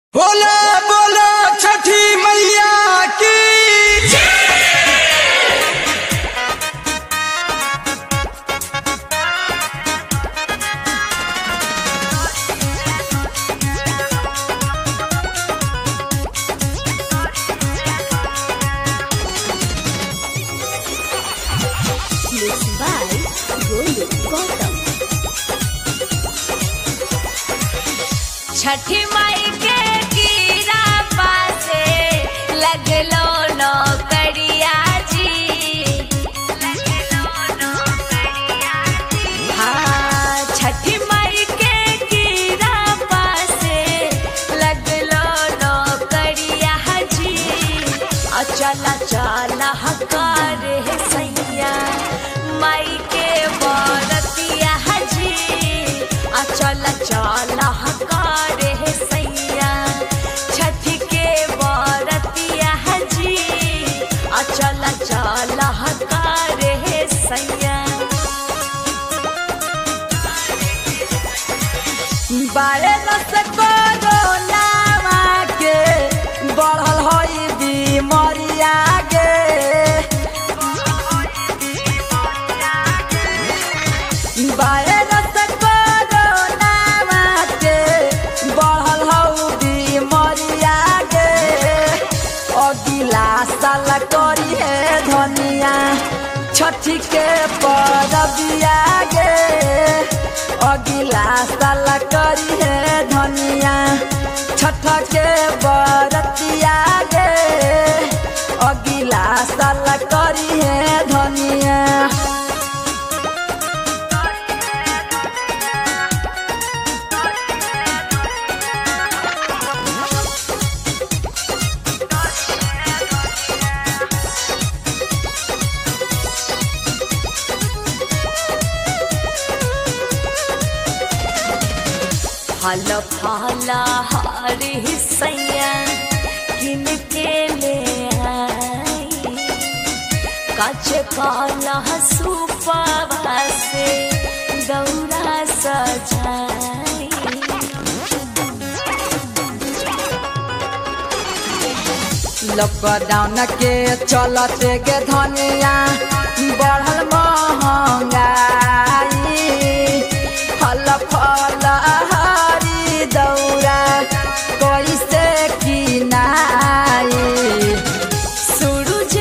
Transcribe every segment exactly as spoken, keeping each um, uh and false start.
बोला बोला छठी मैया की छठी माई के कीरा पासे लगलो नौकरिया जी लगलो नौकरिया जी हाँ छठी माई के कीरा पासे लगलो नौकरिया जी आ चला चला हकार है सैया माई के बरतिया जी आ चला चला हकार चला चला हकार है सैया वायरस कोरोना के बढ़ल होई बीमारिया गे वायरस कोरोना के बढ़ल हो बीमारिया गे अगिला साल करी है धनिया छठी के परबिया गे अगिला साल करी है धनिया छठ के बरतिया गे अगिला साल करी है धनिया फल फला हरी सैया किन के ले आई कच काला सुपावा से दौरा सजाई लॉकडाउन के चलते के धनिया बढ़ल महंगाई फल फल हरी दौरा कैसे किनाई सूरज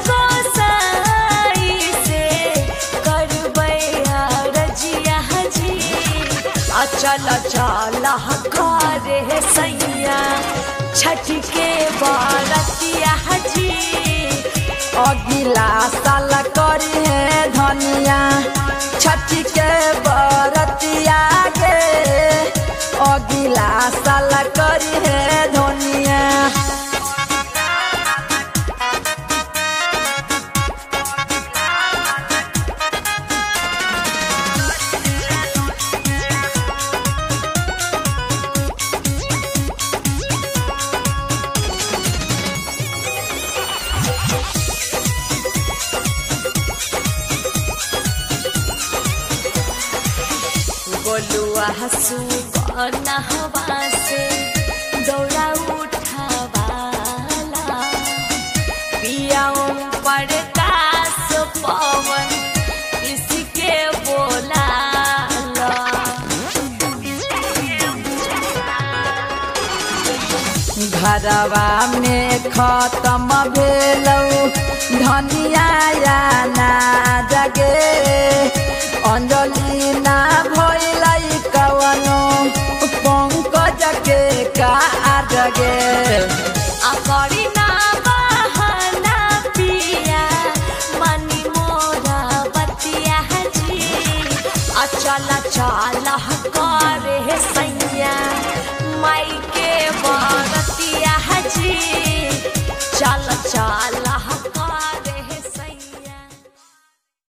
गोसाई से करबै रजिया जी आ चल चल हकार है सैया छठ के बरतिया जी अगिला साल करी है धनिया छठ के बरतिया गे अगिला साल करी है धनिया बोलुआ हसू नहवा से दौड़ा उठावाला पियाओ पर कास पवन इसके बोला घरवा में खत्म भेलौ धनिया या ना जगे अंजलि ना भइलै कवनो पंकज के का जगे आ